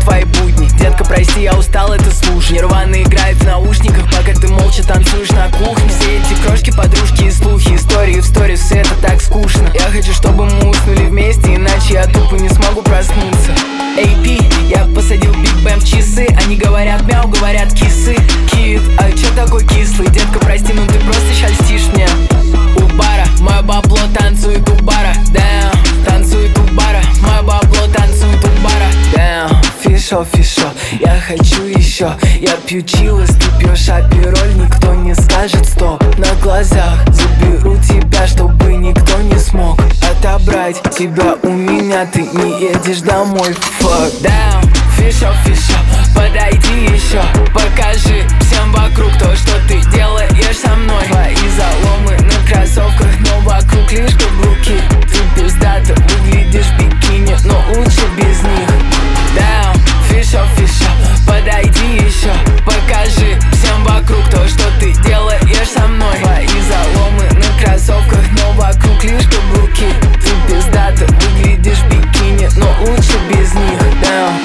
твои будни. Детка, прости, я устал это слушать. Нирвана играет в наушниках, пока ты молча танцуешь на кухне. Все эти крошки, подружки и слухи, истории в сторис, все это так скучно. Я хочу, чтобы мы уснули вместе, иначе я тупо не смогу проснуться. AP, я посадил Биг Бэм в часы. Они говорят мяу, говорят кисы. Кит, а чё такой кислый? Детка, прости, но ты просто ща льстишь мне. У бара, мое бабло танцует у бара. Damn, танцует у бара. Мое бабло танцует у бара. Damn, фишо, фишо, я хочу еще. Я пью чилос, ты пьешь апероль. Никто не скажет стоп. На глазах заберу тебя, чтобы никто не смог отобрать тебя у меня. Ты не едешь домой, fuck. Damn, фишо, фишо, подойди еще. Покажи всем вокруг то, что ты делаешь со мной. Твои заломы на кроссовках, но вокруг лишь каблуки. Ты пиздато выглядишь в бикини, но лучше без них. Damn, фишо, фишо, подойди еще. Покажи всем вокруг то, что ты делаешь со мной. Твои заломы на кроссовках, но вокруг лишь каблуки. Ты пиздато выглядишь в бикини, но лучше без них. Damn.